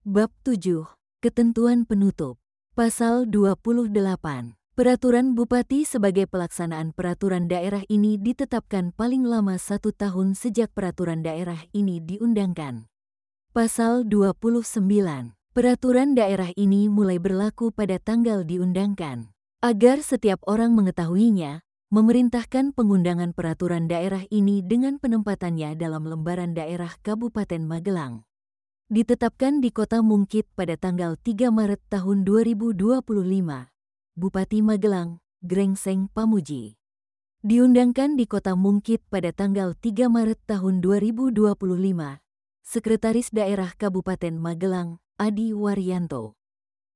Bab 7. Ketentuan penutup. Pasal 28. Peraturan Bupati sebagai pelaksanaan peraturan daerah ini ditetapkan paling lama 1 tahun sejak peraturan daerah ini diundangkan. Pasal 29. Peraturan daerah ini mulai berlaku pada tanggal diundangkan. Agar setiap orang mengetahuinya, memerintahkan pengundangan peraturan daerah ini dengan penempatannya dalam lembaran daerah Kabupaten Magelang. Ditetapkan di Kota Mungkit pada tanggal 3 Maret tahun 2025. Bupati Magelang, Grengseng Pamuji. Diundangkan di Kota Mungkit pada tanggal 3 Maret tahun 2025. Sekretaris Daerah Kabupaten Magelang, Adi Waryanto.